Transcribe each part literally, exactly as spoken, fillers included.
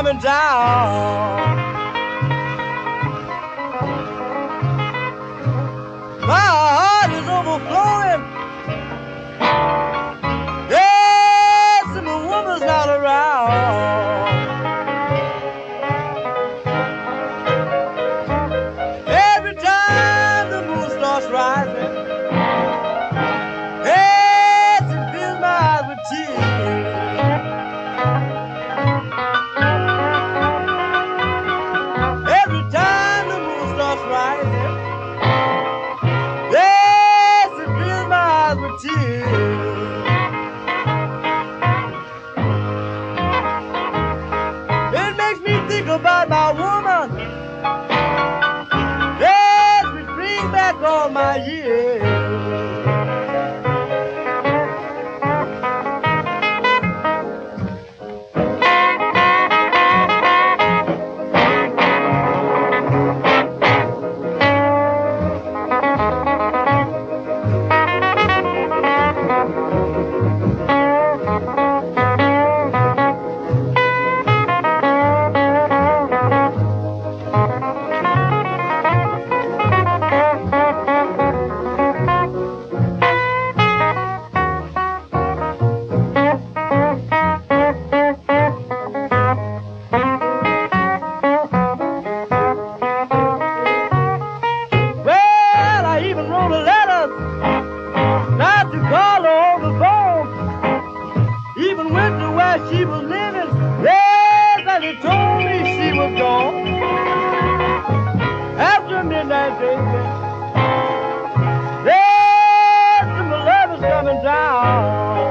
coming down. My heart is overflowing. Yes, and the woman's not around. Every time the moon starts rising, yes, it fills my eyes with tears. Every time the moon starts rising, yes, it fills my eyes with tears. It makes me think about my woman. Yes, we bring back all my years. She was living, yes, and he told me she was gone. After midnight, baby, yes, and my love is coming down.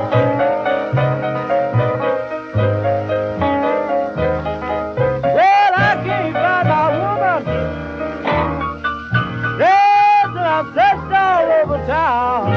Well, I can't find my woman, yes, and I'm searched all over town.